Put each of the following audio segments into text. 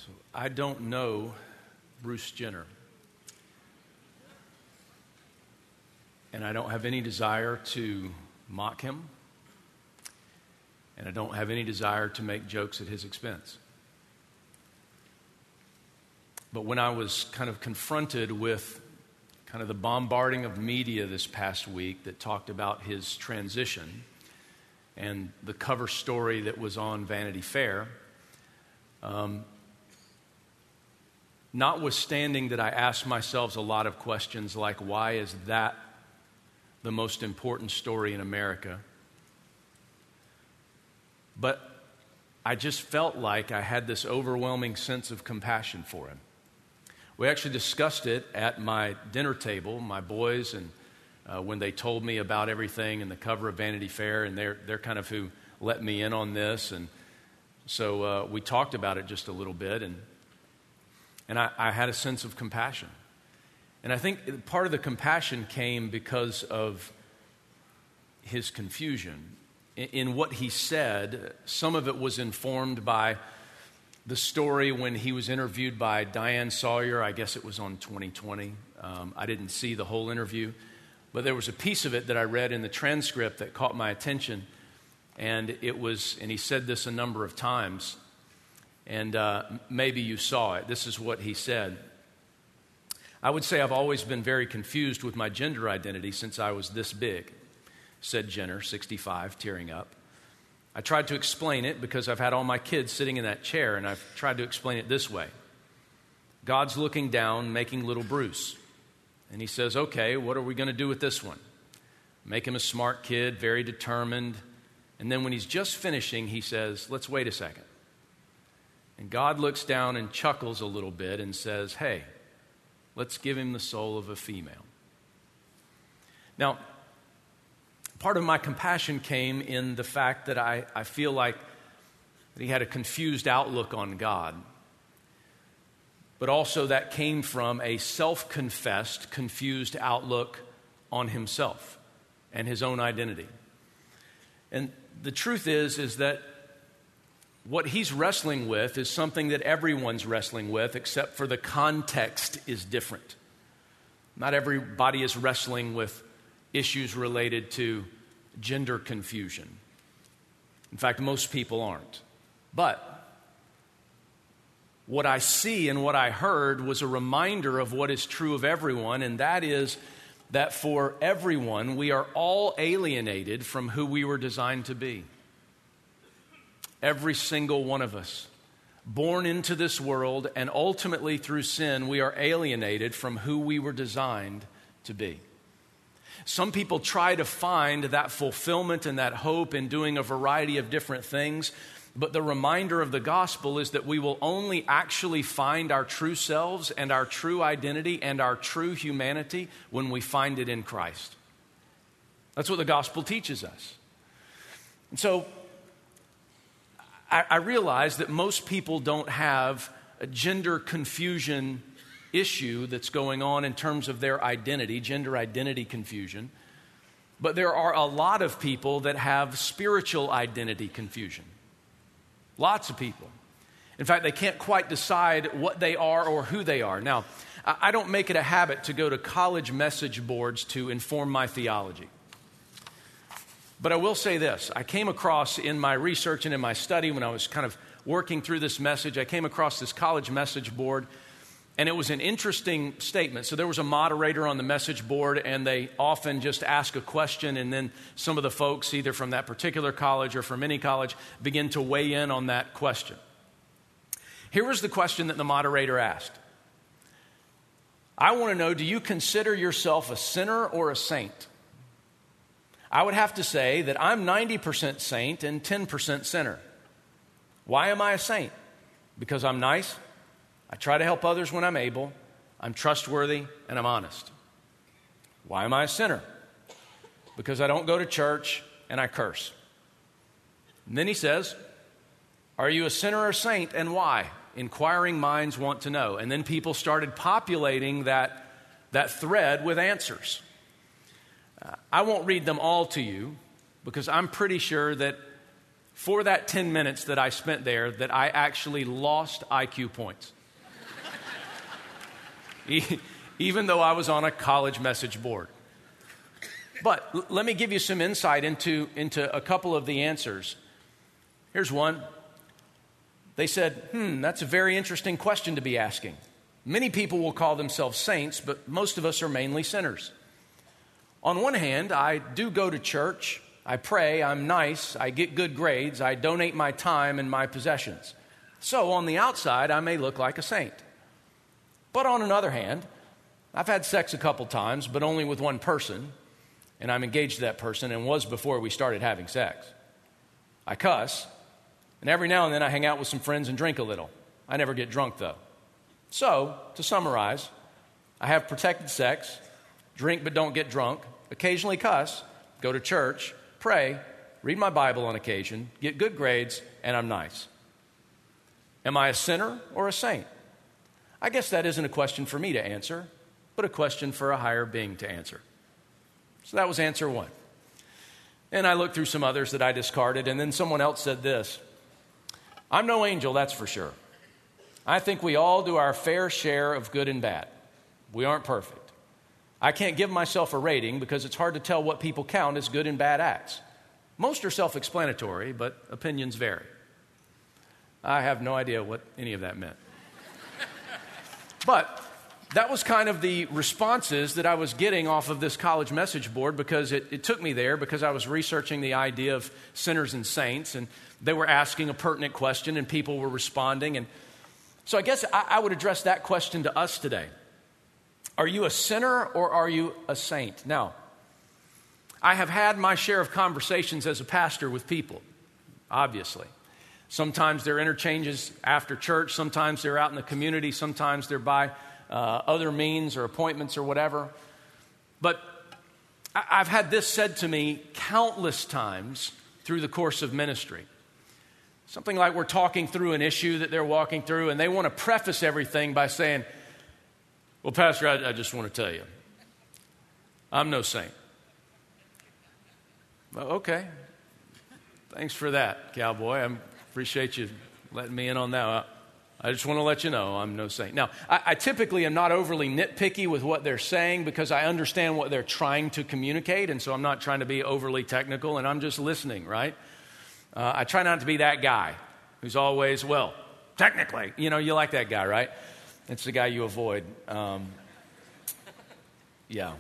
So I don't know Bruce Jenner. And I don't have any desire to mock him. And I don't have any desire to make jokes at his expense. But when I was kind of confronted with kind of the bombarding of media this past week that talked about his transition and the cover story that was on Vanity Fair, notwithstanding that I asked myself a lot of questions like, why is that the most important story in America? But I just felt like I had this overwhelming sense of compassion for him. We actually discussed it at my dinner table, my boys, and when they told me about everything and the cover of Vanity Fair, and they're kind of who let me in on this. And so we talked about it just a little bit, and I had a sense of compassion. And I think part of the compassion came because of his confusion. In what he said, some of it was informed by the story when he was interviewed by Diane Sawyer. I guess it was on 2020. I didn't see the whole interview, but there was a piece of it that I read in the transcript that caught my attention, and he said this a number of times, and maybe you saw it. This is what he said. I would say I've always been very confused with my gender identity since I was this big, said Jenner, 65, tearing up. I tried to explain it because I've had all my kids sitting in that chair, and I've tried to explain it this way. God's looking down, making little Bruce. And he says, okay, what are we going to do with this one? Make him a smart kid, very determined. And then when he's just finishing, he says, let's wait a second. And God looks down and chuckles a little bit and says, hey, let's give him the soul of a female. Now, part of my compassion came in the fact that I feel like he had a confused outlook on God. But also that came from a self-confessed, confused outlook on himself and his own identity. And the truth is that what he's wrestling with is something that everyone's wrestling with, except for the context is different. Not everybody is wrestling with issues related to gender confusion. In fact, most people aren't. But what I see and what I heard was a reminder of what is true of everyone, and that is that for everyone, we are all alienated from who we were designed to be. Every single one of us, born into this world, and ultimately through sin, we are alienated from who we were designed to be. Some people try to find that fulfillment and that hope in doing a variety of different things, but the reminder of the gospel is that we will only actually find our true selves and our true identity and our true humanity when we find it in Christ. That's what the gospel teaches us. And so I realize that most people don't have a gender confusion issue that's going on in terms of their identity, gender identity confusion. But there are a lot of people that have spiritual identity confusion. Lots of people. In fact, they can't quite decide what they are or who they are. Now, I don't make it a habit to go to college message boards to inform my theology. But I will say this. I came across in my research and in my study when I was kind of working through this message, I came across this college message board. And it was an interesting statement. So there was a moderator on the message board, and they often just ask a question, and then some of the folks, either from that particular college or from any college, begin to weigh in on that question. Here was the question that the moderator asked. I want to know, do you consider yourself a sinner or a saint? I would have to say that I'm 90% saint and 10% sinner. Why am I a saint? Because I'm nice. I try to help others when I'm able. I'm trustworthy and I'm honest. Why am I a sinner? Because I don't go to church and I curse. And then he says, are you a sinner or a saint and why? Inquiring minds want to know. And then people started populating that thread with answers. I won't read them all to you because I'm pretty sure that for that 10 minutes that I spent there that I actually lost IQ points. Even though I was on a college message board. But let me give you some insight into a couple of the answers. Here's one. They said, that's a very interesting question to be asking. Many people will call themselves saints, but most of us are mainly sinners. On one hand, I do go to church, I pray, I'm nice, I get good grades, I donate my time and my possessions. So on the outside, I may look like a saint. But on another hand, I've had sex a couple times, but only with one person, and I'm engaged to that person and was before we started having sex. I cuss, and every now and then I hang out with some friends and drink a little. I never get drunk, though. So, to summarize, I have protected sex, drink but don't get drunk, occasionally cuss, go to church, pray, read my Bible on occasion, get good grades, and I'm nice. Am I a sinner or a saint? I guess that isn't a question for me to answer, but a question for a higher being to answer. So that was answer one. And I looked through some others that I discarded, and then someone else said this. I'm no angel, that's for sure. I think we all do our fair share of good and bad. We aren't perfect. I can't give myself a rating because it's hard to tell what people count as good and bad acts. Most are self-explanatory, but opinions vary. I have no idea what any of that meant. But that was kind of the responses that I was getting off of this college message board because it took me there because I was researching the idea of sinners and saints, and they were asking a pertinent question and people were responding. And so I guess I would address that question to us today. Are you a sinner or are you a saint? Now, I have had my share of conversations as a pastor with people, obviously. Sometimes they're interchanges after church. Sometimes they're out in the community. Sometimes they're by other means or appointments or whatever. But I've had this said to me countless times through the course of ministry. Something like we're talking through an issue that they're walking through, and they want to preface everything by saying, well, Pastor, I just want to tell you, I'm no saint. Well, okay. Thanks for that, cowboy. I appreciate you letting me in on that. I just want to let you know I'm no saint. Now, I typically am not overly nitpicky with what they're saying because I understand what they're trying to communicate, and so I'm not trying to be overly technical, and I'm just listening, right? I try not to be that guy who's always, well, technically, you like that guy, right? It's the guy you avoid. Yeah.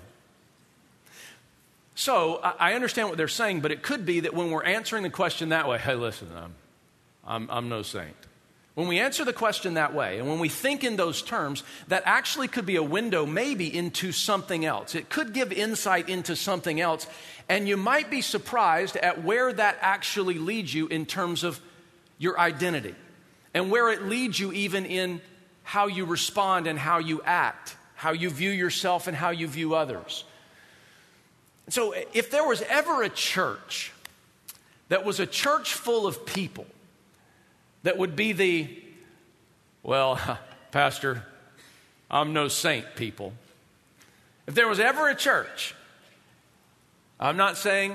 So I understand what they're saying, but it could be that when we're answering the question that way, hey, listen, I'm no saint. When we answer the question that way, and when we think in those terms, that actually could be a window maybe into something else. It could give insight into something else, and you might be surprised at where that actually leads you in terms of your identity, and where it leads you even in how you respond and how you act, how you view yourself and how you view others. So if there was ever a church that was a church full of people that would be well, Pastor, I'm no saint people. If there was ever a church, I'm not saying,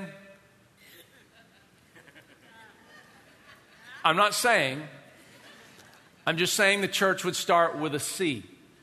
I'm just saying the church would start with a C.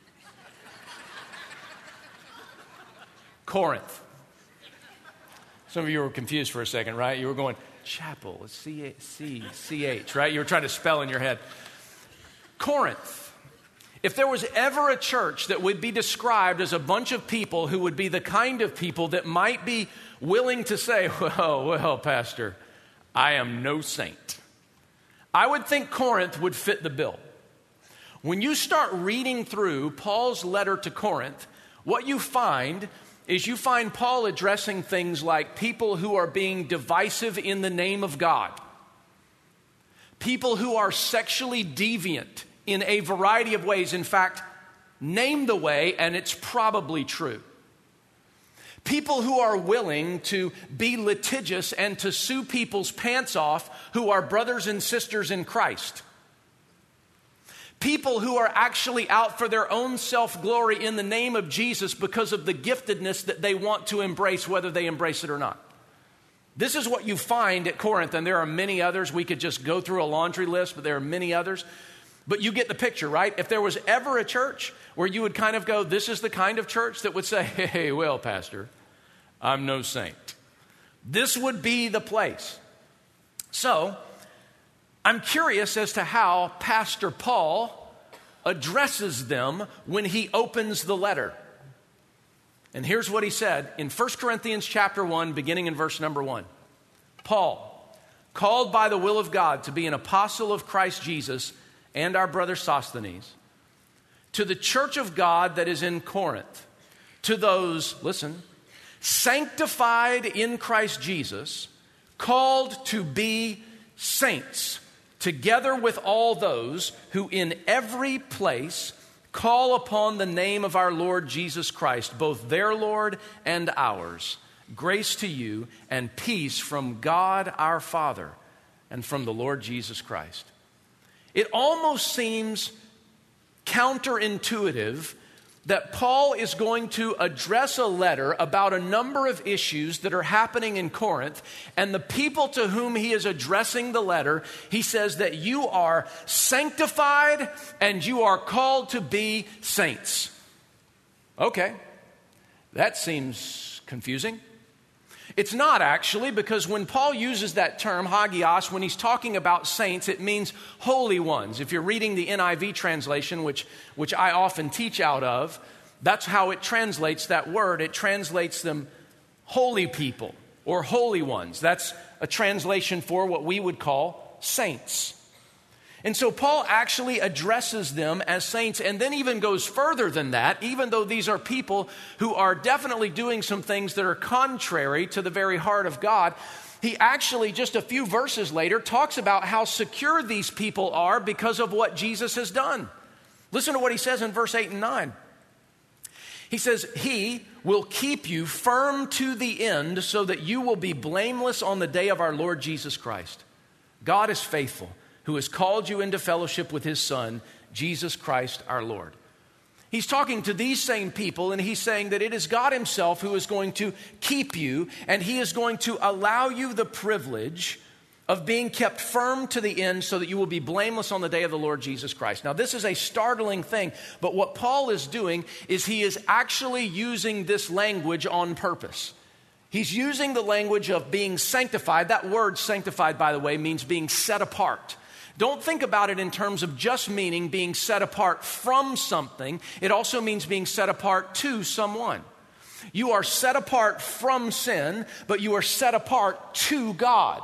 Corinth. Some of you were confused for a second, right? You were going, chapel, C-H, right? You were trying to spell in your head. Corinth. If there was ever a church that would be described as a bunch of people who would be the kind of people that might be willing to say, well, Pastor, I am no saint, I would think Corinth would fit the bill. When you start reading through Paul's letter to Corinth, what you find is you find Paul addressing things like people who are being divisive in the name of God, people who are sexually deviant in a variety of ways. In fact, name the way and it's probably true. People who are willing to be litigious and to sue people's pants off who are brothers and sisters in Christ. People who are actually out for their own self-glory in the name of Jesus because of the giftedness that they want to embrace, whether they embrace it or not. This is what you find at Corinth, and there are many others. We could just go through a laundry list, but there are many others. But you get the picture, right? If there was ever a church where you would kind of go, this is the kind of church that would say, hey, well, Pastor, I'm no saint. This would be the place. So, I'm curious as to how Pastor Paul addresses them when he opens the letter. And here's what he said in 1 Corinthians chapter 1, beginning in verse number 1. Paul, called by the will of God to be an apostle of Christ Jesus, and our brother Sosthenes, to the church of God that is in Corinth, to those, listen, sanctified in Christ Jesus, called to be saints, together with all those who in every place call upon the name of our Lord Jesus Christ, both their Lord and ours. Grace to you and peace from God our Father and from the Lord Jesus Christ. It almost seems counterintuitive that Paul is going to address a letter about a number of issues that are happening in Corinth, and the people to whom he is addressing the letter, he says that you are sanctified and you are called to be saints. Okay, that seems confusing. It's not actually, because when Paul uses that term, hagios, when he's talking about saints, it means holy ones. If you're reading the NIV translation, which I often teach out of, that's how it translates that word. It translates them holy people or holy ones. That's a translation for what we would call saints. And so Paul actually addresses them as saints, and then even goes further than that, even though these are people who are definitely doing some things that are contrary to the very heart of God. He actually, just a few verses later, talks about how secure these people are because of what Jesus has done. Listen to what he says in verse 8 and 9. He says, he will keep you firm to the end so that you will be blameless on the day of our Lord Jesus Christ. God is faithful, who has called you into fellowship with his Son, Jesus Christ our Lord. He's talking to these same people, and he's saying that it is God himself who is going to keep you, and he is going to allow you the privilege of being kept firm to the end so that you will be blameless on the day of the Lord Jesus Christ. Now, this is a startling thing, but what Paul is doing is he is actually using this language on purpose. He's using the language of being sanctified. That word sanctified, by the way, means being set apart. Don't think about it in terms of just meaning being set apart from something. It also means being set apart to someone. You are set apart from sin, but you are set apart to God.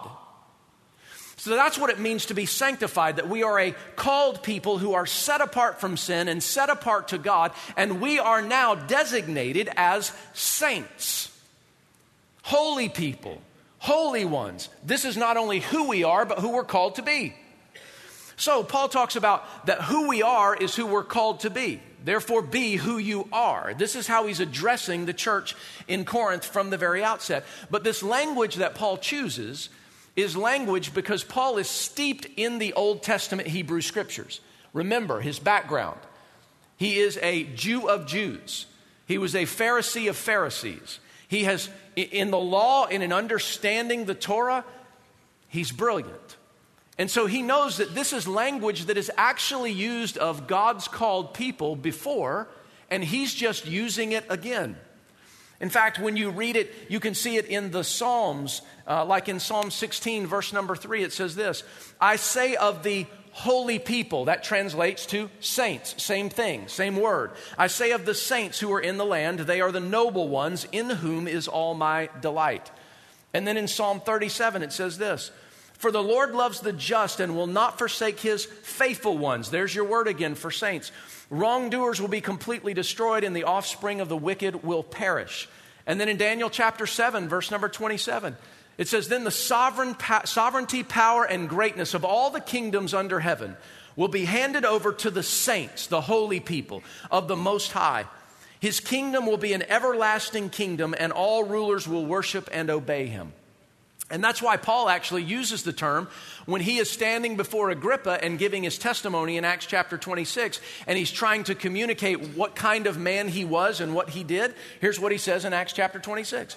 So that's what it means to be sanctified, that we are a called people who are set apart from sin and set apart to God, and we are now designated as saints, holy people, holy ones. This is not only who we are, but who we're called to be. So Paul talks about that who we are is who we're called to be. Therefore, be who you are. This is how he's addressing the church in Corinth from the very outset. But this language that Paul chooses is language because Paul is steeped in the Old Testament Hebrew scriptures. Remember his background. He is a Jew of Jews. He was a Pharisee of Pharisees. He has, in the law and in understanding the Torah, he's brilliant. And so he knows that this is language that is actually used of God's called people before, and he's just using it again. In fact, when you read it, you can see it in the Psalms, like in Psalm 16, verse number 3, it says this, I say of the holy people, that translates to saints, same thing, same word. I say of the saints who are in the land, they are the noble ones in whom is all my delight. And then in Psalm 37, it says this, for the Lord loves the just and will not forsake his faithful ones. There's your word again for saints. Wrongdoers will be completely destroyed and the offspring of the wicked will perish. And then in Daniel chapter 7, verse number 27, it says, then the sovereignty, power, and greatness of all the kingdoms under heaven will be handed over to the saints, the holy people of the Most High. His kingdom will be an everlasting kingdom and all rulers will worship and obey him. And that's why Paul actually uses the term when he is standing before Agrippa and giving his testimony in Acts chapter 26, and he's trying to communicate what kind of man he was and what he did. Here's what he says in Acts chapter 26.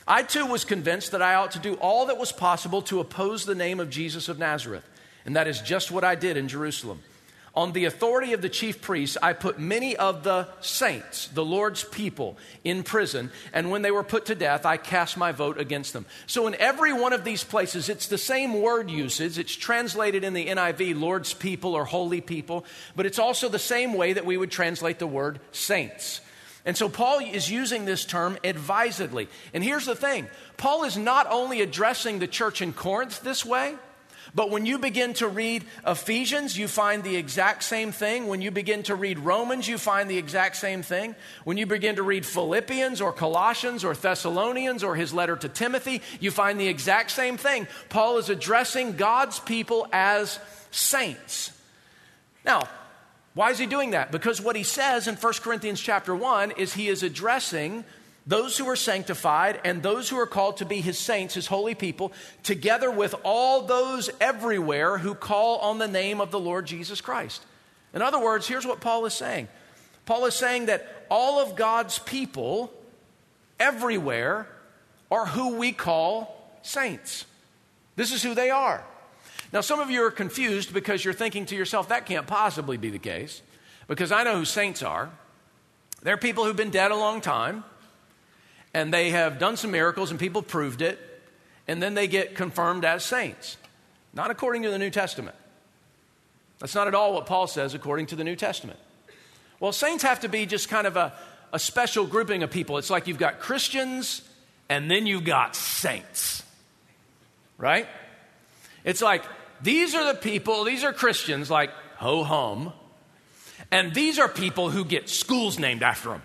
I too was convinced that I ought to do all that was possible to oppose the name of Jesus of Nazareth. And that is just what I did in Jerusalem. On the authority of the chief priests, I put many of the saints, the Lord's people, in prison. And when they were put to death, I cast my vote against them. So in every one of these places, it's the same word usage. It's translated in the NIV, Lord's people or holy people. But it's also the same way that we would translate the word saints. And so Paul is using this term advisedly. And here's the thing. Paul is not only addressing the church in Corinth this way, but when you begin to read Ephesians, you find the exact same thing. When you begin to read Romans, you find the exact same thing. When you begin to read Philippians or Colossians or Thessalonians or his letter to Timothy, you find the exact same thing. Paul is addressing God's people as saints. Now, why is he doing that? Because what he says in 1 Corinthians chapter 1 is he is addressing those who are sanctified and those who are called to be his saints, his holy people, together with all those everywhere who call on the name of the Lord Jesus Christ. In other words, here's what Paul is saying. Paul is saying that all of God's people everywhere are who we call saints. This is who they are. Now, some of you are confused because you're thinking to yourself, that can't possibly be the case, because I know who saints are. They're people who've been dead a long time, and they have done some miracles, and people proved it, and then they get confirmed as saints. Not according to the New Testament. That's not at all what Paul says according to the New Testament. Well, saints have to be just kind of a special grouping of people. It's like you've got Christians, and then you've got saints. Right? It's like, these are the people, these are Christians like ho-hum, and these are people who get schools named after them.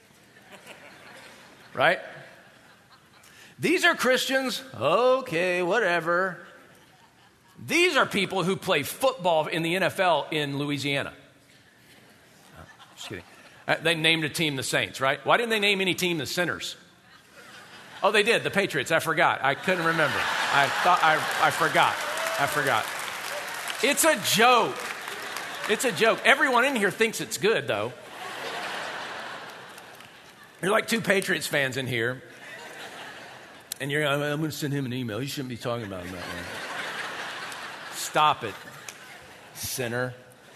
Right? These are Christians, okay, whatever. These are people who play football in the NFL in Louisiana. Oh, just kidding. They named a team the Saints, right? Why didn't they name any team the Sinners? Oh, they did, the Patriots. I forgot. I couldn't remember. I forgot. It's a joke. It's a joke. Everyone in here thinks it's good, though. You're like two Patriots fans in here. And you're going, I'm going to send him an email. You shouldn't be talking about him that way. Stop it, sinner.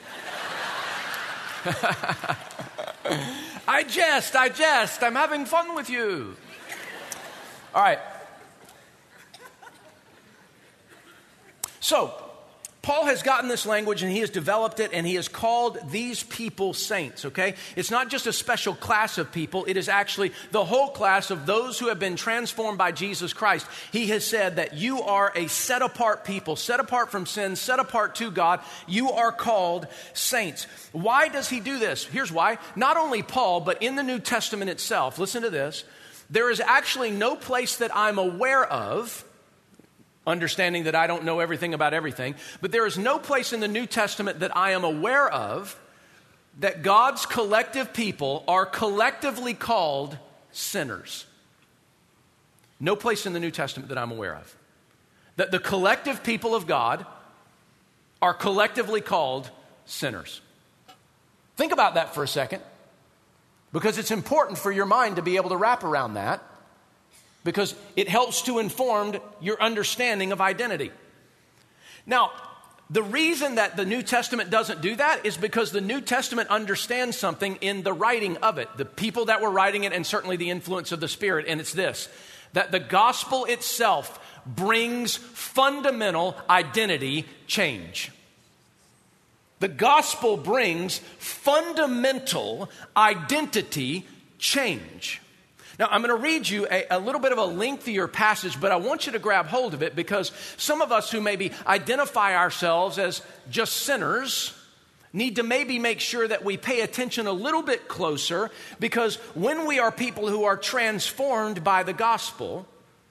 I jest. I'm having fun with you. All right. So, Paul has gotten this language and he has developed it and he has called these people saints, okay? It's not just a special class of people. It is actually the whole class of those who have been transformed by Jesus Christ. He has said that you are a set apart people, set apart from sin, set apart to God. You are called saints. Why does he do this? Here's why. Not only Paul, but in the New Testament itself, listen to this. There is actually no place that I'm aware of, understanding that I don't know everything about everything, but there is no place in the New Testament that I am aware of that God's collective people are collectively called sinners. No place in the New Testament that I'm aware of. That the collective people of God are collectively called sinners. Think about that for a second, because it's important for your mind to be able to wrap around that, because it helps to inform your understanding of identity. Now, the reason that the New Testament doesn't do that is because the New Testament understands something in the writing of it, the people that were writing it, and certainly the influence of the Spirit, and it's this, that the gospel itself brings fundamental identity change. The gospel brings fundamental identity change. Now, I'm going to read you a little bit of a lengthier passage, but I want you to grab hold of it, because some of us who maybe identify ourselves as just sinners need to maybe make sure that we pay attention a little bit closer, because when we are people who are transformed by the gospel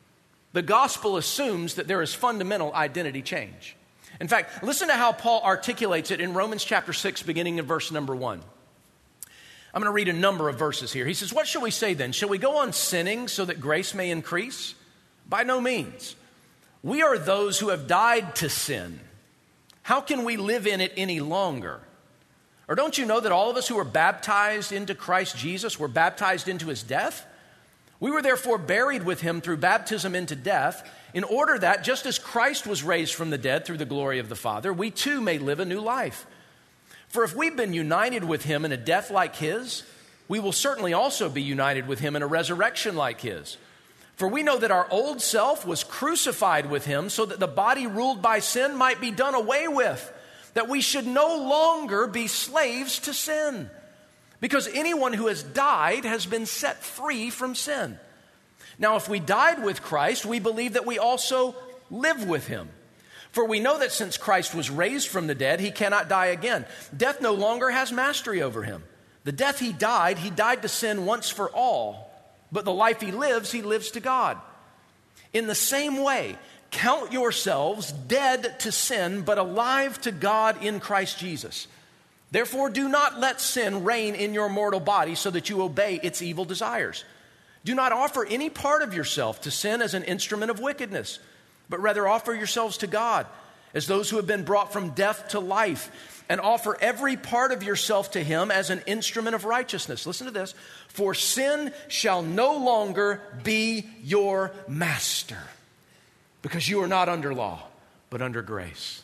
assumes that there is fundamental identity change. In fact, listen to how Paul articulates it in Romans chapter 6, beginning in verse number 1. I'm going to read a number of verses here. He says, what shall we say then? Shall we go on sinning so that grace may increase? By no means. We are those who have died to sin. How can we live in it any longer? Or don't you know that all of us who were baptized into Christ Jesus were baptized into his death? We were therefore buried with him through baptism into death, in order that, just as Christ was raised from the dead through the glory of the Father, we too may live a new life. For if we've been united with him in a death like his, we will certainly also be united with him in a resurrection like his. For we know that our old self was crucified with him so that the body ruled by sin might be done away with, that we should no longer be slaves to sin. Because anyone who has died has been set free from sin. Now, if we died with Christ, we believe that we also live with him. For we know that since Christ was raised from the dead, he cannot die again. Death no longer has mastery over him. The death he died to sin once for all. But the life he lives to God. In the same way, count yourselves dead to sin, but alive to God in Christ Jesus. Therefore, do not let sin reign in your mortal body so that you obey its evil desires. Do not offer any part of yourself to sin as an instrument of wickedness, but rather offer yourselves to God as those who have been brought from death to life, and offer every part of yourself to him as an instrument of righteousness. Listen to this. For sin shall no longer be your master, because you are not under law, but under grace.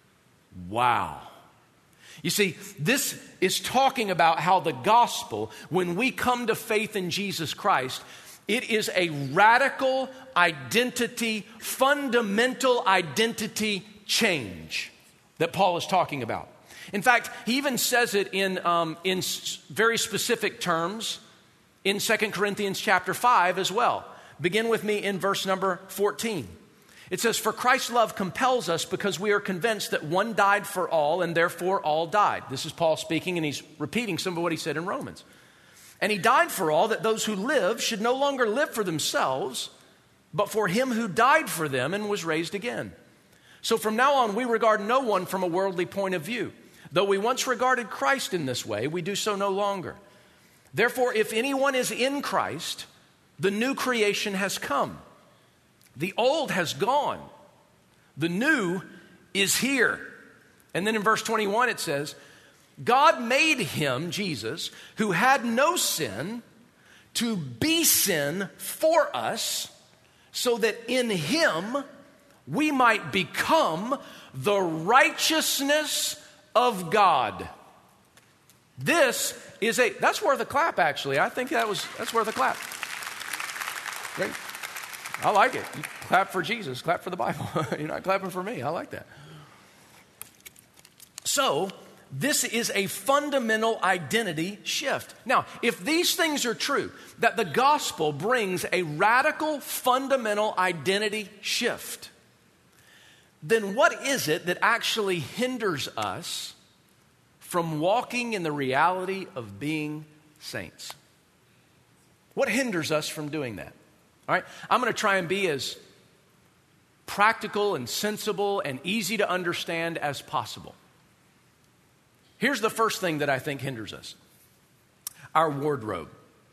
Wow. You see, this is talking about how the gospel, when we come to faith in Jesus Christ, it is a radical identity, fundamental identity change that Paul is talking about. In fact, he even says it in very specific terms in 2 Corinthians chapter 5 as well. Begin with me in verse number 14. It says, for Christ's love compels us because we are convinced that one died for all and therefore all died. This is Paul speaking, and he's repeating some of what he said in Romans. And he died for all, that those who live should no longer live for themselves, but for him who died for them and was raised again. So from now on, we regard no one from a worldly point of view. Though we once regarded Christ in this way, we do so no longer. Therefore, if anyone is in Christ, the new creation has come. The old has gone. The new is here. And then in verse 21 it says, God made him, Jesus, who had no sin, to be sin for us, so that in him we might become the righteousness of God. This is that's worth a clap, actually. I think that's worth a clap. Great. I like it. You clap for Jesus, clap for the Bible. You're not clapping for me. I like that. So, this is a fundamental identity shift. Now, if these things are true, that the gospel brings a radical, fundamental identity shift, then what is it that actually hinders us from walking in the reality of being saints? What hinders us from doing that? All right, I'm going to try and be as practical and sensible and easy to understand as possible. Here's the first thing that I think hinders us. Our wardrobe.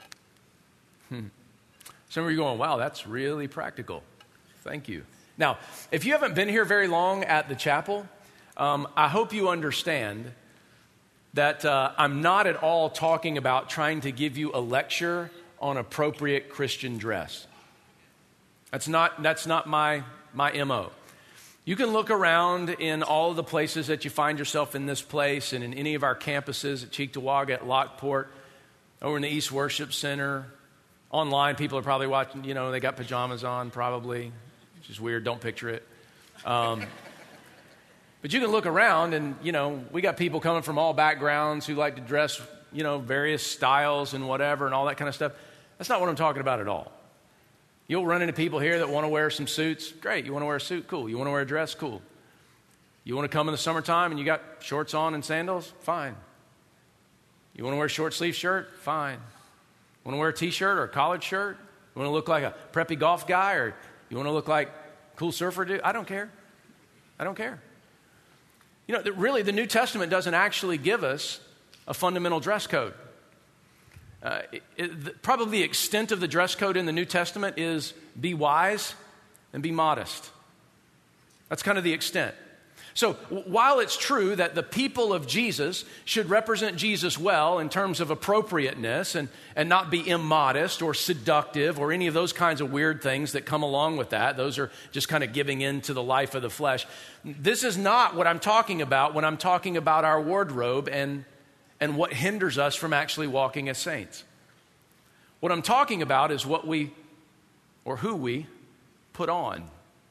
Some of you are going, wow, that's really practical. Thank you. Now, if you haven't been here very long at the chapel, I hope you understand that I'm not at all talking about trying to give you a lecture on appropriate Christian dress. That's not my MO. You can look around in all of the places that you find yourself in this place and in any of our campuses at Cheektowaga, at Lockport, over in the East Worship Center. Online, people are probably watching, they got pajamas on probably, which is weird. Don't picture it. But you can look around and, we got people coming from all backgrounds who like to dress, various styles and whatever and all that kind of stuff. That's not what I'm talking about at all. You'll run into people here that want to wear some suits. Great. You want to wear a suit? Cool. You want to wear a dress? Cool. You want to come in the summertime and you got shorts on and sandals? Fine. You want to wear a short sleeve shirt? Fine. Want to wear a t-shirt or a collared shirt? You want to look like a preppy golf guy, or you want to look like a cool surfer dude? I don't care. I don't care. Really, the New Testament doesn't actually give us a fundamental dress code. Probably the extent of the dress code in the New Testament is be wise and be modest. That's kind of the extent. So while it's true that the people of Jesus should represent Jesus well in terms of appropriateness and not be immodest or seductive or any of those kinds of weird things that come along with that, those are just kind of giving in to the life of the flesh. This is not what I'm talking about when I'm talking about our wardrobe and what hinders us from actually walking as saints. What I'm talking about is what we or who we put on.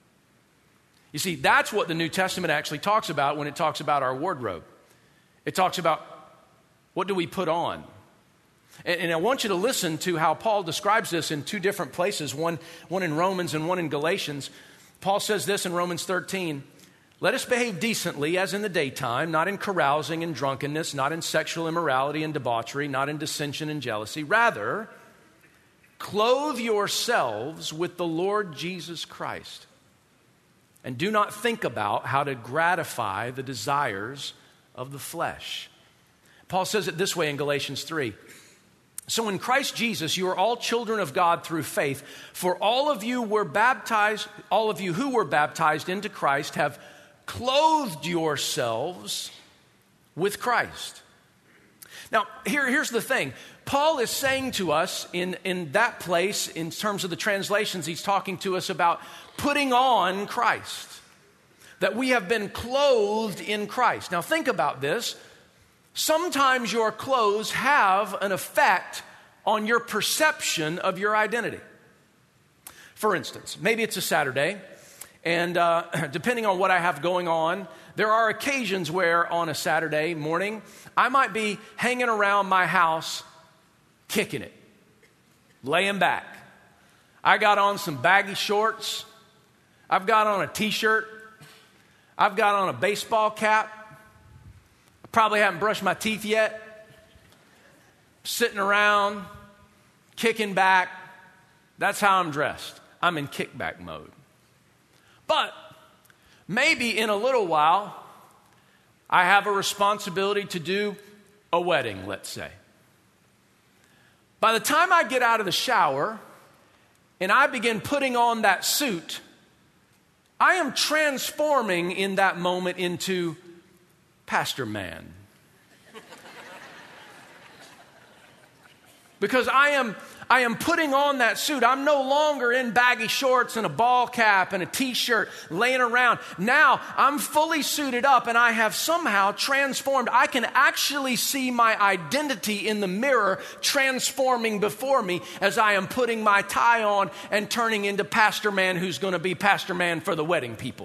You see, that's what the New Testament actually talks about when it talks about our wardrobe. It talks about what do we put on. And I want you to listen to how Paul describes this in two different places, one in Romans and one in Galatians. Paul says this in Romans 13, "Let us behave decently as in the daytime, not in carousing and drunkenness, not in sexual immorality and debauchery, not in dissension and jealousy. Rather, clothe yourselves with the Lord Jesus Christ. And do not think about how to gratify the desires of the flesh." Paul says it this way in Galatians 3. "So in Christ Jesus, you are all children of God through faith. For all of you who were baptized into Christ have clothed yourselves with Christ." Now, here's the thing. Paul is saying to us in that place, in terms of the translations, he's talking to us about putting on Christ, that we have been clothed in Christ. Now think about this. Sometimes your clothes have an effect on your perception of your identity. For instance, maybe it's a Saturday, and depending on what I have going on, there are occasions where on a Saturday morning, I might be hanging around my house, kicking it, laying back. I got on some baggy shorts. I've got on a t-shirt. I've got on a baseball cap. I probably haven't brushed my teeth yet. Sitting around, kicking back. That's how I'm dressed. I'm in kickback mode. But maybe in a little while, I have a responsibility to do a wedding, let's say. By the time I get out of the shower and I begin putting on that suit, I am transforming in that moment into Pastor Man. Because I am putting on that suit. I'm no longer in baggy shorts and a ball cap and a t-shirt laying around. Now I'm fully suited up and I have somehow transformed. I can actually see my identity in the mirror transforming before me as I am putting my tie on and turning into Pastor Man, who's going to be Pastor Man for the wedding people.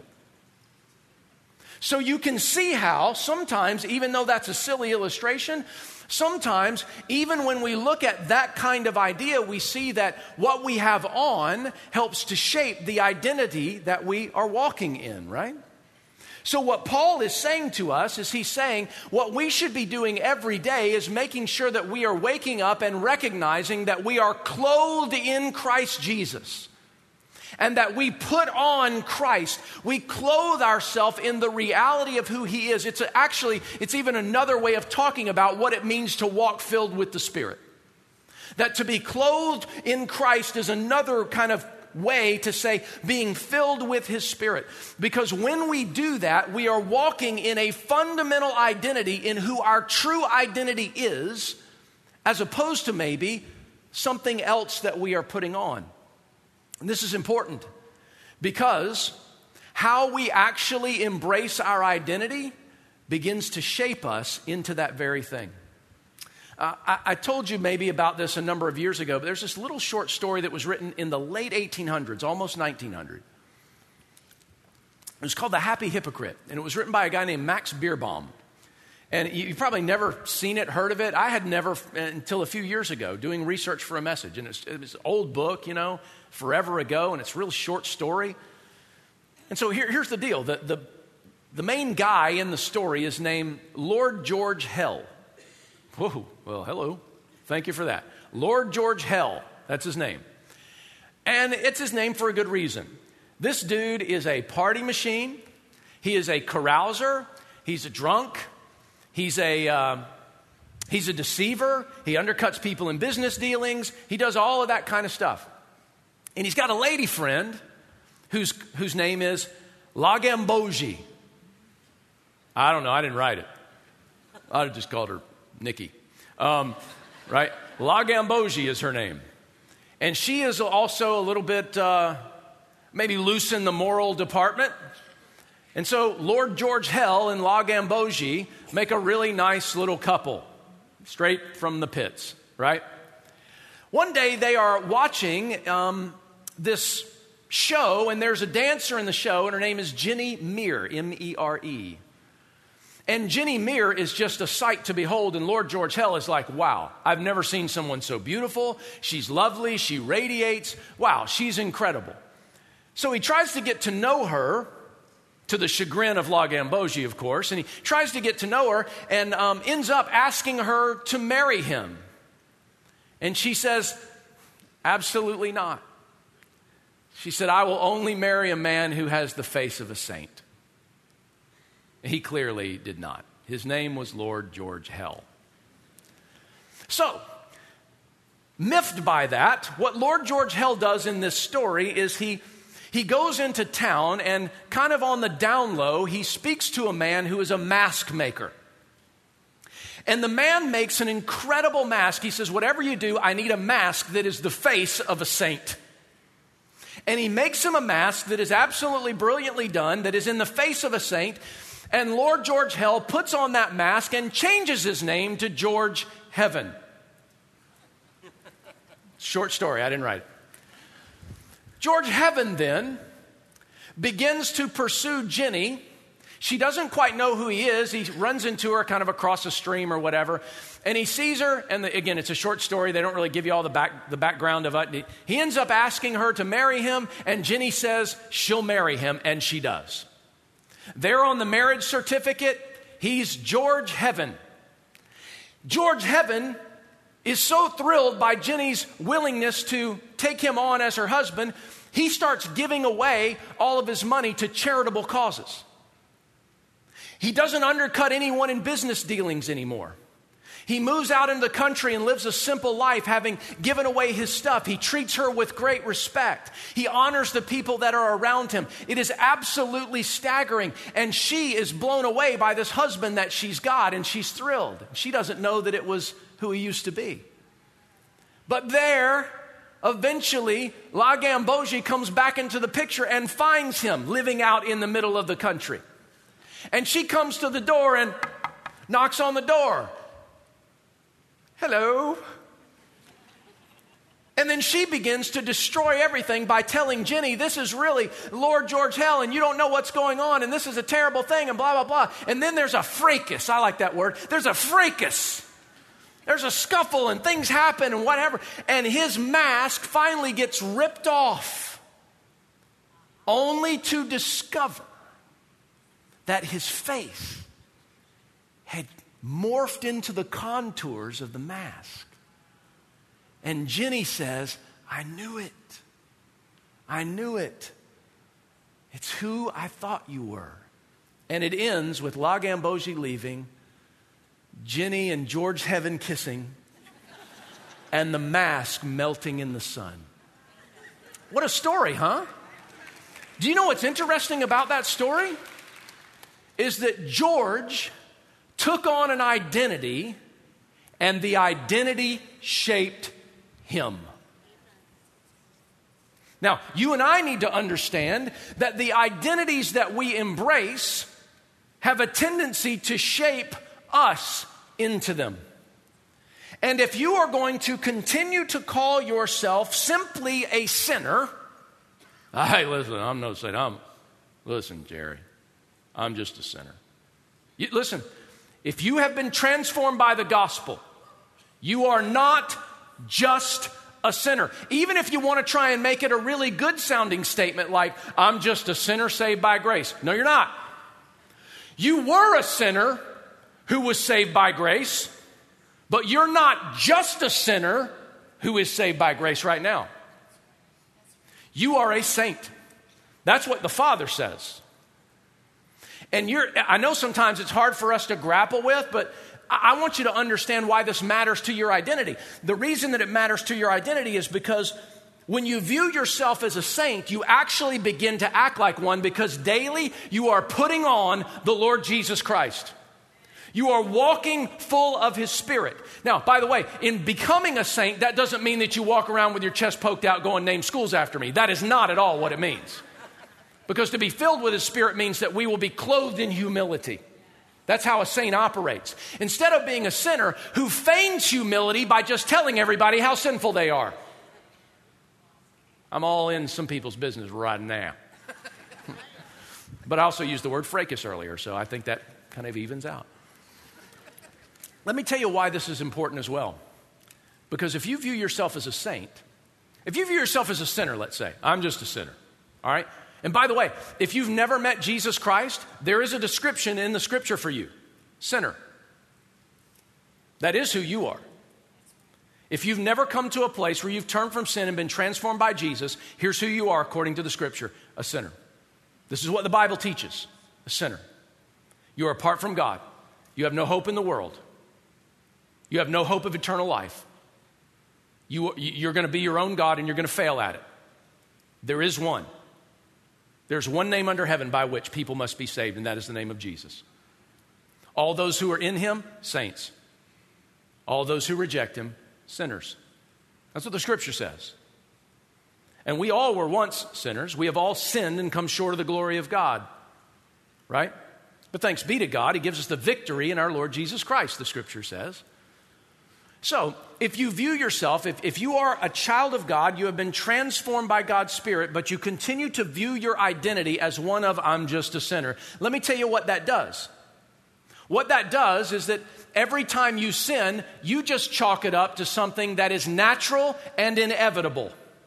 So you can see how sometimes, even though that's a silly illustration, sometimes, even when we look at that kind of idea, we see that what we have on helps to shape the identity that we are walking in, right? So what Paul is saying to us is he's saying what we should be doing every day is making sure that we are waking up and recognizing that we are clothed in Christ Jesus. And that we put on Christ. We clothe ourselves in the reality of who He is. It's even another way of talking about what it means to walk filled with the Spirit. That to be clothed in Christ is another kind of way to say being filled with His Spirit. Because when we do that, we are walking in a fundamental identity in who our true identity is, as opposed to maybe something else that we are putting on. And this is important because how we actually embrace our identity begins to shape us into that very thing. I told you maybe about this a number of years ago, but there's this little short story that was written in the late 1800s, almost 1900. It was called The Happy Hypocrite, and it was written by a guy named Max Beerbohm. And you've probably never seen it, heard of it. I had never, until a few years ago, doing research for a message. And it was an old book, forever ago, and it's a real short story. And so here's the deal. The main guy in the story is named Lord George Hell. Whoa, well, hello. Thank you for that. Lord George Hell, that's his name. And it's his name for a good reason. This dude is a party machine. He is a carouser. He's a drunk. He's a deceiver. He undercuts people in business dealings. He does all of that kind of stuff. And he's got a lady friend whose name is La Gambogi. I don't know. I didn't write it. I just called her Nikki. Right? La Gambogi is her name. And she is also a little bit maybe loose in the moral department. And so Lord George Hell and La Gambogi make a really nice little couple, straight from the pits, right? One day they are watching this show, and there's a dancer in the show, and her name is Jenny Mere, M-E-R-E. And Jenny Mere is just a sight to behold, and Lord George Hell is like, wow, I've never seen someone so beautiful. She's lovely, she radiates. Wow, she's incredible. So he tries to get to know her, to the chagrin of La Gambogi, of course, and he tries to get to know her and ends up asking her to marry him. And she says, absolutely not. She said, I will only marry a man who has the face of a saint. He clearly did not. His name was Lord George Hell. So, miffed by that, what Lord George Hell does in this story is he goes into town and kind of on the down low, he speaks to a man who is a mask maker. And the man makes an incredible mask. He says, whatever you do, I need a mask that is the face of a saint. And he makes him a mask that is absolutely brilliantly done, that is in the face of a saint. And Lord George Hell puts on that mask and changes his name to George Heaven. Short story, I didn't write it. George Heaven then begins to pursue Jenny. She doesn't quite know who he is. He runs into her kind of across a stream or whatever. And he sees her, and again, it's a short story. They don't really give you all the background of it. He ends up asking her to marry him, and Jenny says she'll marry him, and she does. There on the marriage certificate, he's George Heaven. George Heaven is so thrilled by Jenny's willingness to take him on as her husband, he starts giving away all of his money to charitable causes. He doesn't undercut anyone in business dealings anymore. He moves out into the country and lives a simple life, having given away his stuff. He treats her with great respect. He honors the people that are around him. It is absolutely staggering. And she is blown away by this husband that she's got, and she's thrilled. She doesn't know that it was who he used to be. But there, eventually, La Gambogi comes back into the picture and finds him living out in the middle of the country. And she comes to the door and knocks on the door. Hello. And then she begins to destroy everything by telling Jenny, this is really Lord George Hell, and you don't know what's going on, and this is a terrible thing, and blah, blah, blah. And then there's a fracas. I like that word. There's a fracas. There's a scuffle, and things happen, and whatever. And his mask finally gets ripped off, only to discover that his face had morphed into the contours of the mask. And Jenny says, I knew it. I knew it. It's who I thought you were. And it ends with La Gambogi leaving, Jenny and George Heaven kissing, and the mask melting in the sun. What a story, huh? Do you know what's interesting about that story? Is that George took on an identity, and the identity shaped him. Now, you and I need to understand that the identities that we embrace have a tendency to shape us into them. And if you are going to continue to call yourself simply a sinner, hey, listen, I'm no saint. Listen, Jerry, I'm just a sinner. Listen, if you have been transformed by the gospel, you are not just a sinner. Even if you want to try and make it a really good sounding statement like, I'm just a sinner saved by grace. No, you're not. You were a sinner who was saved by grace, but you're not just a sinner who is saved by grace right now. You are a saint. That's what the Father says. And I know sometimes it's hard for us to grapple with, but I want you to understand why this matters to your identity. The reason that it matters to your identity is because When you view yourself as a saint, you actually begin to act like one because daily you are putting on the Lord Jesus Christ. You are walking full of His Spirit. Now, by the way, in becoming a saint, that doesn't mean that you walk around with your chest poked out going, name schools after me. That is not at all what it means. Because to be filled with His Spirit means that we will be clothed in humility. That's how a saint operates. Instead of being a sinner who feigns humility by just telling everybody how sinful they are. I'm all in some people's business right now. But I also used the word fracas earlier, so I think that kind of evens out. Let me tell you why this is important as well. Because if you view yourself as a saint, if you view yourself as a sinner, let's say, I'm just a sinner, all right? And by the way, if you've never met Jesus Christ, there is a description in the scripture for you, sinner. That is who you are. If you've never come to a place where you've turned from sin and been transformed by Jesus, here's who you are according to the scripture, a sinner. This is what the Bible teaches, a sinner. You are apart from God. You have no hope in the world. You have no hope of eternal life. You're going to be your own God and you're going to fail at it. There is one. There's one name under heaven by which people must be saved, and that is the name of Jesus. All those who are in Him, saints. All those who reject Him, sinners. That's what the scripture says. And we all were once sinners. We have all sinned and come short of the glory of God. Right? But thanks be to God, He gives us the victory in our Lord Jesus Christ, the scripture says. So, if you view yourself, if you are a child of God, you have been transformed by God's Spirit, but you continue to view your identity as one of, I'm just a sinner. Let me tell you what that does. What that does is that every time you sin, you just chalk it up to something that is natural and inevitable.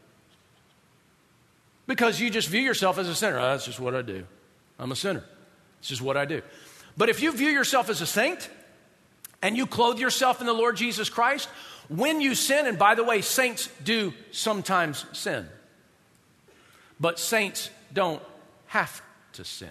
Because you just view yourself as a sinner. Oh, that's just what I do. I'm a sinner. It's just what I do. But if you view yourself as a saint, and you clothe yourself in the Lord Jesus Christ, when you sin, and by the way, saints do sometimes sin, but saints don't have to sin.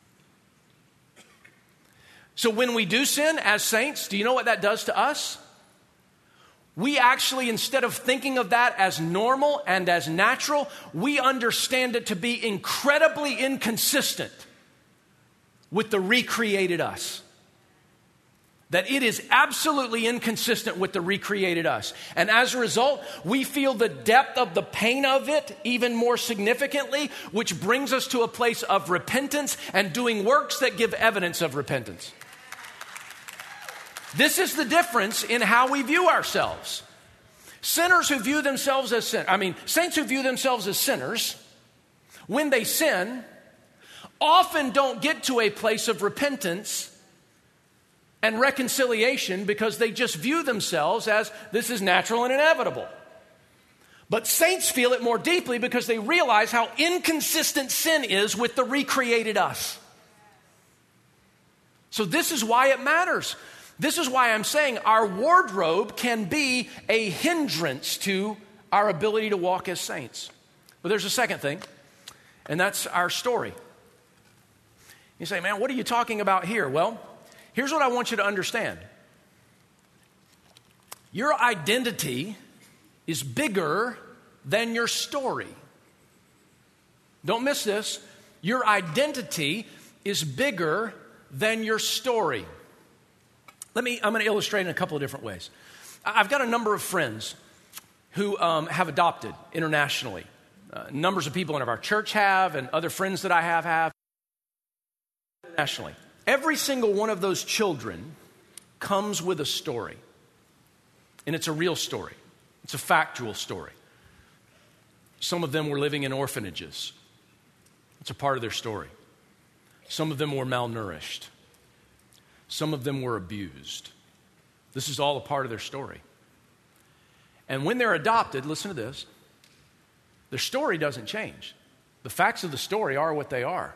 So when we do sin as saints, do you know what that does to us? We actually, instead of thinking of that as normal and as natural, we understand it to be incredibly inconsistent with the recreated us. That it is absolutely inconsistent with the recreated us. And as a result, we feel the depth of the pain of it even more significantly, which brings us to a place of repentance and doing works that give evidence of repentance. This is the difference in how we view ourselves. Saints who view themselves as sinners, when they sin, often don't get to a place of repentance and reconciliation because they just view themselves as this is natural and inevitable. But saints feel it more deeply because they realize how inconsistent sin is with the recreated us. So this is why it matters. This is why I'm saying our wardrobe can be a hindrance to our ability to walk as saints. But there's a second thing, and that's our story. You say, man, what are you talking about here? Well, here's what I want you to understand. Your identity is bigger than your story. Don't miss this. Your identity is bigger than your story. I'm going to illustrate in a couple of different ways. I've got a number of friends who have adopted internationally. Numbers of people in our church have, and other friends that I have internationally. Every single one of those children comes with a story. And it's a real story. It's a factual story. Some of them were living in orphanages. It's a part of their story. Some of them were malnourished. Some of them were abused. This is all a part of their story. And when they're adopted, listen to this, their story doesn't change. The facts of the story are what they are.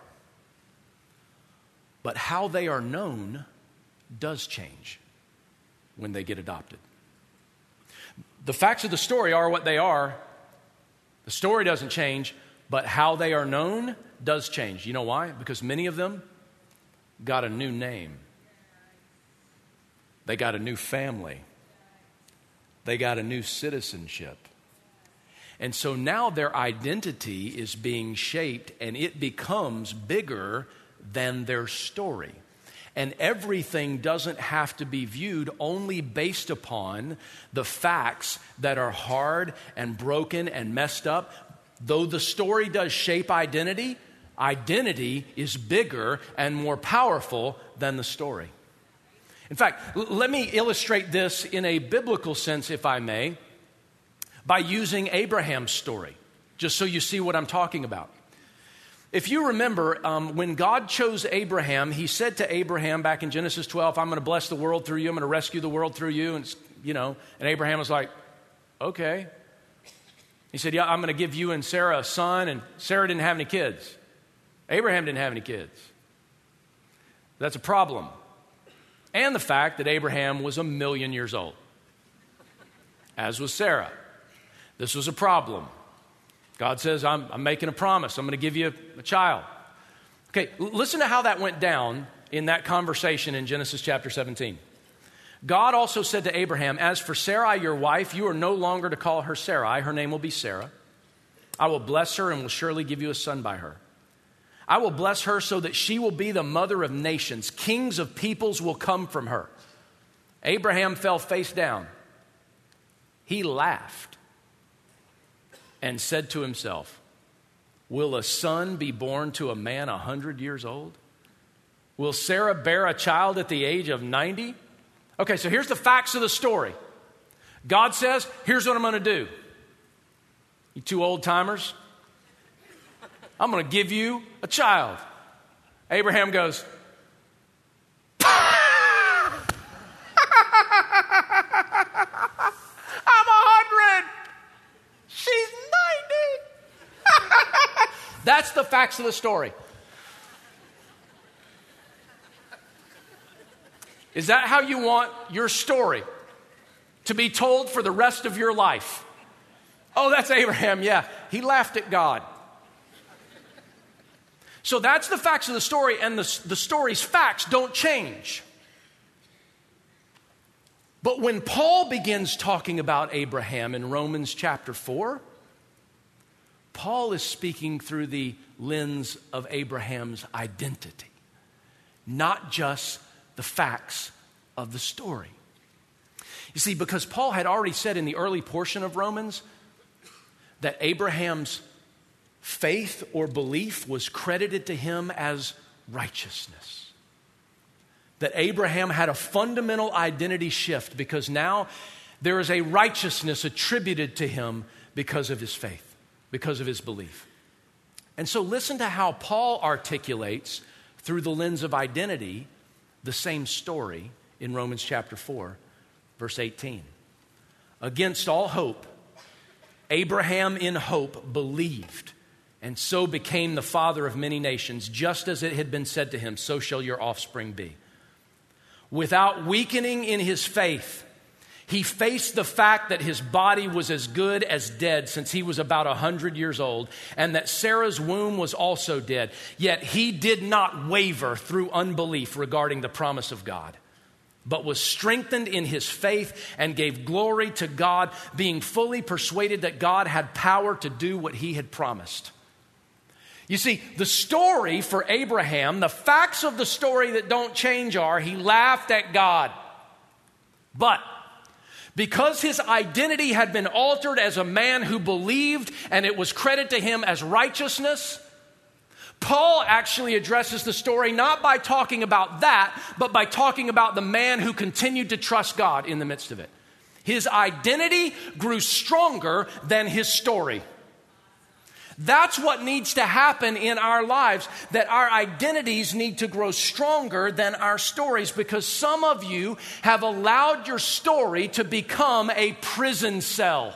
But how they are known does change when they get adopted. The facts of the story are what they are. The story doesn't change, but how they are known does change. You know why? Because many of them got a new name. They got a new family. They got a new citizenship. And so now their identity is being shaped, and it becomes bigger than their story. And everything doesn't have to be viewed only based upon the facts that are hard and broken and messed up. Though the story does shape identity, identity is bigger and more powerful than the story. In fact, let me illustrate this in a biblical sense, if I may, by using Abraham's story, just so you see what I'm talking about. If you remember, when God chose Abraham, he said to Abraham back in Genesis 12, I'm going to bless the world through you. I'm going to rescue the world through you. And Abraham was like, okay. He said, yeah, I'm going to give you and Sarah a son. And Sarah didn't have any kids. Abraham didn't have any kids. That's a problem. And the fact that Abraham was 1,000,000 years old, as was Sarah. This was a problem. God says, I'm making a promise. I'm going to give you a child. Okay, listen to how that went down in that conversation in Genesis chapter 17. God also said to Abraham, as for Sarai, your wife, you are no longer to call her Sarai. Her name will be Sarah. I will bless her and will surely give you a son by her. I will bless her so that she will be the mother of nations. Kings of peoples will come from her. Abraham fell face down. He laughed and said to himself, will a son be born to a man 100 years old? Will Sarah bear a child at the age of 90? Okay, so here's the facts of the story. God says, here's what I'm going to do. You two old timers, I'm going to give you a child. Abraham goes, I'm 100. She's 90. That's the facts of the story. Is that how you want your story to be told for the rest of your life? Oh, that's Abraham. Yeah, he laughed at God. So that's the facts of the story, and the story's facts don't change. But when Paul begins talking about Abraham in Romans chapter 4, Paul is speaking through the lens of Abraham's identity, not just the facts of the story. You see, because Paul had already said in the early portion of Romans that Abraham's faith or belief was credited to him as righteousness. That Abraham had a fundamental identity shift because now there is a righteousness attributed to him because of his faith, because of his belief. And so listen to how Paul articulates through the lens of identity the same story in Romans chapter 4, verse 18. Against all hope, Abraham in hope believed, and so became the father of many nations, just as it had been said to him, so shall your offspring be. Without weakening in his faith, he faced the fact that his body was as good as dead since he was about 100 years old, and that Sarah's womb was also dead. Yet he did not waver through unbelief regarding the promise of God, but was strengthened in his faith and gave glory to God, being fully persuaded that God had power to do what he had promised. You see, the story for Abraham, the facts of the story that don't change are, he laughed at God. But because his identity had been altered as a man who believed and it was credited to him as righteousness, Paul actually addresses the story not by talking about that, but by talking about the man who continued to trust God in the midst of it. His identity grew stronger than his story. That's what needs to happen in our lives, that our identities need to grow stronger than our stories, because some of you have allowed your story to become a prison cell.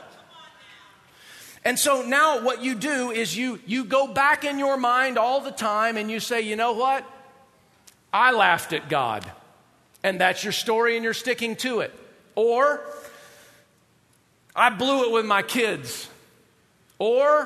And so now what you do is you go back in your mind all the time and you say, you know what? I laughed at God. And that's your story and you're sticking to it. Or, I blew it with my kids. Or,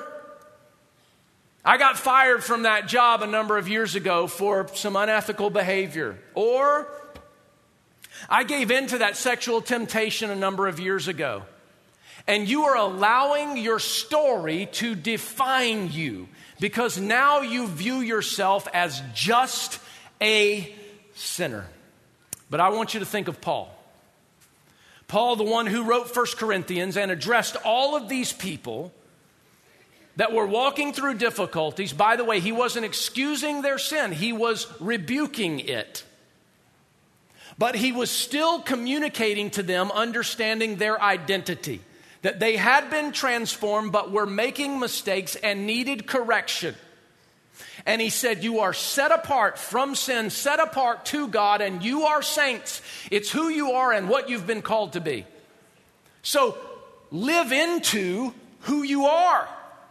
I got fired from that job a number of years ago for some unethical behavior. Or, I gave in to that sexual temptation a number of years ago. And you are allowing your story to define you because now you view yourself as just a sinner. But I want you to think of Paul. Paul, the one who wrote 1 Corinthians and addressed all of these people that were walking through difficulties. By the way, he wasn't excusing their sin. He was rebuking it. But he was still communicating to them, understanding their identity. That they had been transformed, but were making mistakes and needed correction. And he said, you are set apart from sin, set apart to God, and you are saints. It's who you are and what you've been called to be. So live into who you are.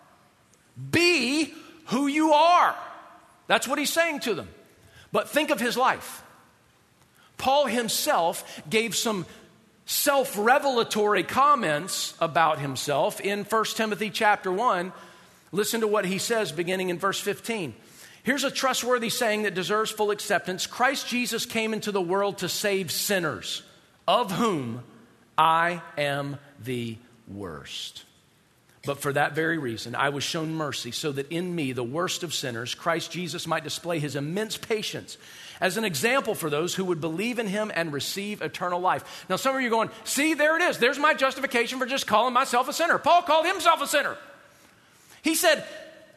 Be who you are. That's what he's saying to them. But think of his life. Paul himself gave some self-revelatory comments about himself in 1 Timothy chapter 1. Listen to what he says beginning in verse 15. Here's a trustworthy saying that deserves full acceptance. Christ Jesus came into the world to save sinners, of whom I am the worst. But for that very reason, I was shown mercy so that in me, the worst of sinners, Christ Jesus might display his immense patience as an example for those who would believe in him and receive eternal life. Now, some of you are going, see, there it is. There's my justification for just calling myself a sinner. Paul called himself a sinner. He said,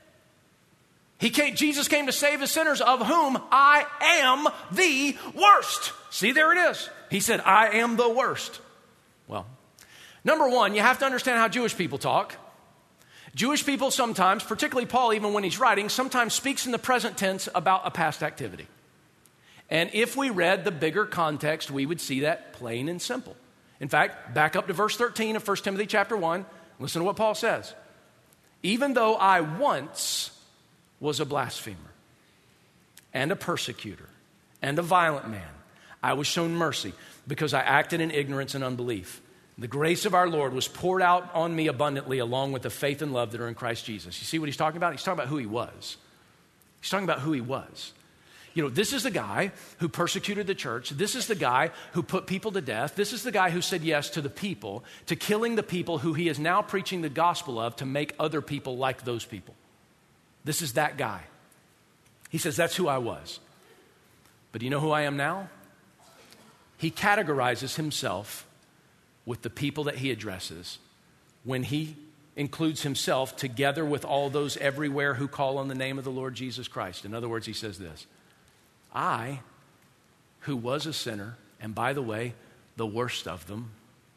Jesus came to save the sinners, of whom I am the worst. See, there it is. He said, I am the worst. Well, number one, you have to understand how Jewish people talk. Jewish people sometimes, particularly Paul, even when he's writing, sometimes speaks in the present tense about a past activity. And if we read the bigger context, we would see that plain and simple. In fact, back up to verse 13 of 1 Timothy chapter 1. Listen to what Paul says. Even though I once was a blasphemer and a persecutor and a violent man, I was shown mercy because I acted in ignorance and unbelief. The grace of our Lord was poured out on me abundantly along with the faith and love that are in Christ Jesus. You see what he's talking about? He's talking about who he was. He's talking about who he was. You know, this is the guy who persecuted the church. This is the guy who put people to death. This is the guy who said yes to the people, to killing the people who he is now preaching the gospel of to make other people like those people. This is that guy. He says, that's who I was. But do you know who I am now? He categorizes himself with the people that he addresses when he includes himself together with all those everywhere who call on the name of the Lord Jesus Christ. In other words, he says this, I, who was a sinner, and by the way, the worst of them,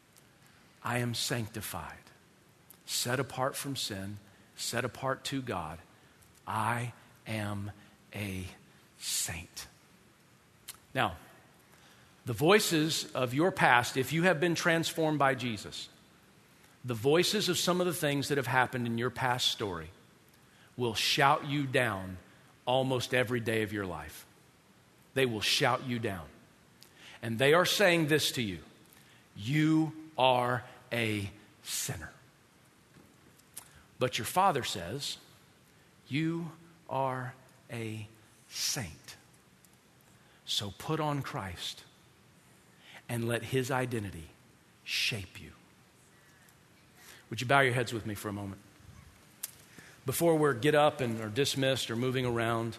I am sanctified, set apart from sin, set apart to God. I am a saint. Now, the voices of your past, if you have been transformed by Jesus, the voices of some of the things that have happened in your past story will shout you down almost every day of your life. They will shout you down. And they are saying this to you, you are a sinner. But your Father says, you are a saint. So put on Christ and let his identity shape you. Would you bow your heads with me for a moment? Before we get up and are dismissed or moving around,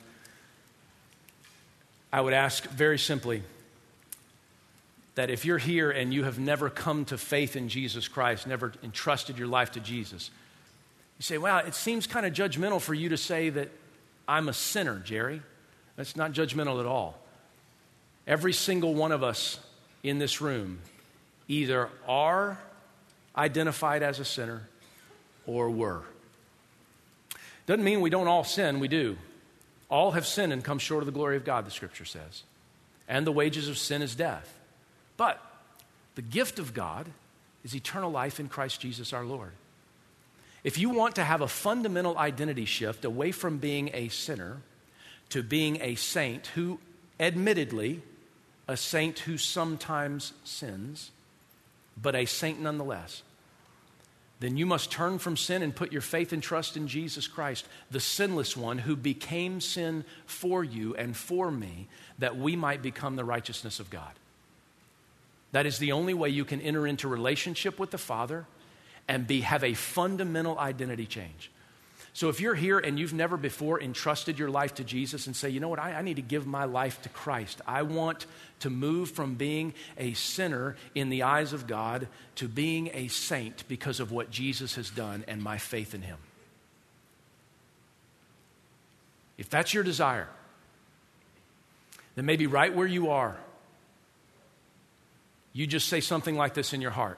I would ask very simply that if you're here and you have never come to faith in Jesus Christ, never entrusted your life to Jesus, you say, well, it seems kind of judgmental for you to say that I'm a sinner, Jerry. That's not judgmental at all. Every single one of us in this room either are identified as a sinner or were. Doesn't mean we don't all sin, we do. All have sinned and come short of the glory of God, the scripture says. And the wages of sin is death. But the gift of God is eternal life in Christ Jesus our Lord. If you want to have a fundamental identity shift away from being a sinner to being a saint who, admittedly, a saint who sometimes sins, but a saint nonetheless, then you must turn from sin and put your faith and trust in Jesus Christ, the sinless one who became sin for you and for me, that we might become the righteousness of God. That is the only way you can enter into relationship with the Father and have a fundamental identity change. So if you're here and you've never before entrusted your life to Jesus and say, you know what, I need to give my life to Christ. I want to move from being a sinner in the eyes of God to being a saint because of what Jesus has done and my faith in him. If that's your desire, then maybe right where you are, you just say something like this in your heart.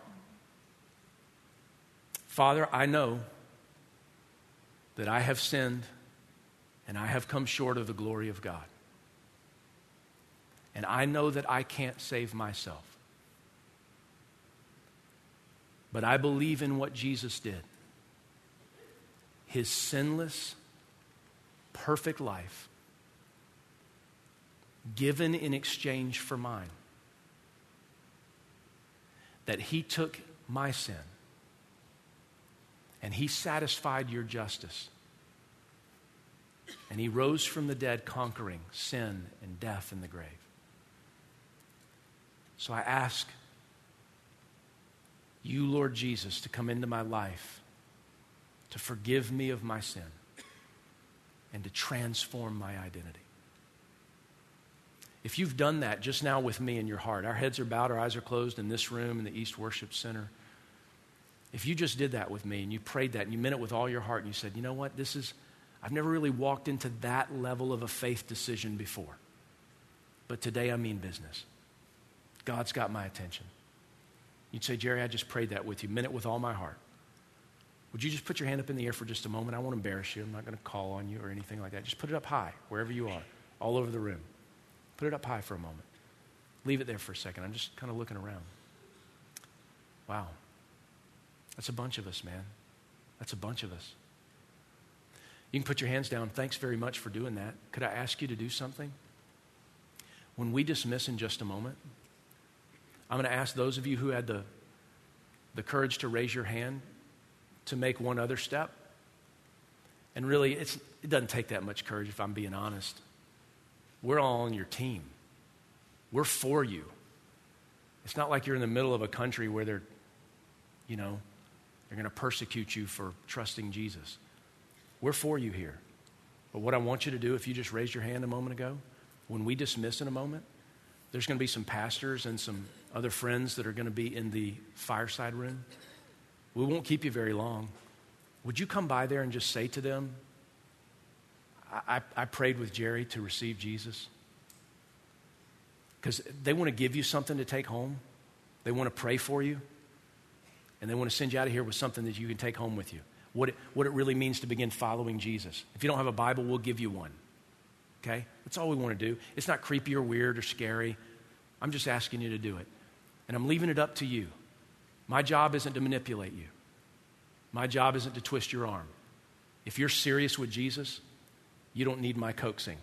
Father, I know that I have sinned and I have come short of the glory of God. And I know that I can't save myself. But I believe in what Jesus did. His sinless, perfect life given in exchange for mine. That he took my sin and he satisfied your justice. And he rose from the dead, conquering sin and death and the grave. So I ask you, Lord Jesus, to come into my life, to forgive me of my sin, and to transform my identity. If you've done that just now with me in your heart, our heads are bowed, our eyes are closed in this room, in the East Worship Center. If you just did that with me and you prayed that and you meant it with all your heart and you said, you know what, I've never really walked into that level of a faith decision before. But today I mean business. God's got my attention. You'd say, Jerry, I just prayed that with you, meant it with all my heart. Would you just put your hand up in the air for just a moment? I won't embarrass you. I'm not going to call on you or anything like that. Just put it up high, wherever you are, all over the room. Put it up high for a moment. Leave it there for a second. I'm just kind of looking around. Wow. That's a bunch of us, man. That's a bunch of us. You can put your hands down. Thanks very much for doing that. Could I ask you to do something? When we dismiss in just a moment, I'm going to ask those of you who had the courage to raise your hand to make one other step. And really, it doesn't take that much courage if I'm being honest. We're all on your team. We're for you. It's not like you're in the middle of a country where they're going to persecute you for trusting Jesus. We're for you here. But what I want you to do, if you just raised your hand a moment ago, when we dismiss in a moment, there's going to be some pastors and some other friends that are going to be in the fireside room. We won't keep you very long. Would you come by there and just say to them, I prayed with Jerry to receive Jesus? Because they want to give you something to take home. They want to pray for you. And they want to send you out of here with something that you can take home with you. What it really means to begin following Jesus. If you don't have a Bible, we'll give you one. Okay? That's all we want to do. It's not creepy or weird or scary. I'm just asking you to do it. And I'm leaving it up to you. My job isn't to manipulate you. My job isn't to twist your arm. If you're serious with Jesus, you don't need my coaxing.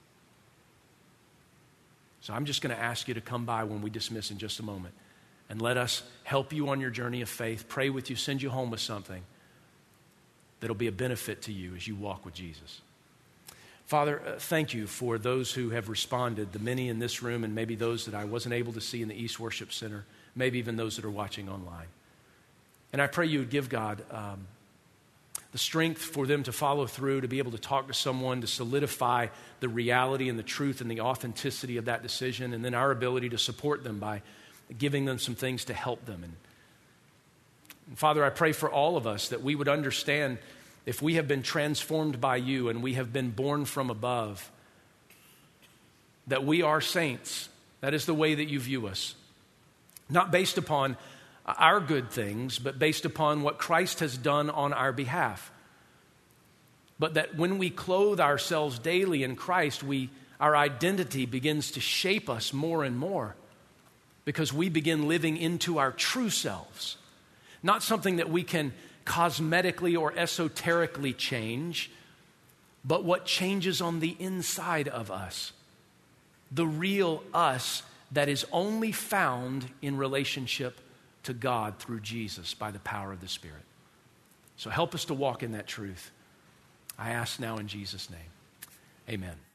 So I'm just going to ask you to come by when we dismiss in just a moment. And let us help you on your journey of faith, pray with you, send you home with something that'll be a benefit to you as you walk with Jesus. Father, thank you for those who have responded, the many in this room and maybe those that I wasn't able to see in the East Worship Center, maybe even those that are watching online. And I pray you would give God the strength for them to follow through, to be able to talk to someone, to solidify the reality and the truth and the authenticity of that decision, and then our ability to support them by giving them some things to help them. And Father, I pray for all of us that we would understand if we have been transformed by you and we have been born from above, that we are saints. That is the way that you view us. Not based upon our good things, but based upon what Christ has done on our behalf. But that when we clothe ourselves daily in Christ, our identity begins to shape us more and more because we begin living into our true selves. Not something that we can cosmetically or esoterically change, but what changes on the inside of us. The real us that is only found in relationship to God through Jesus by the power of the Spirit. So help us to walk in that truth. I ask now in Jesus' name. Amen.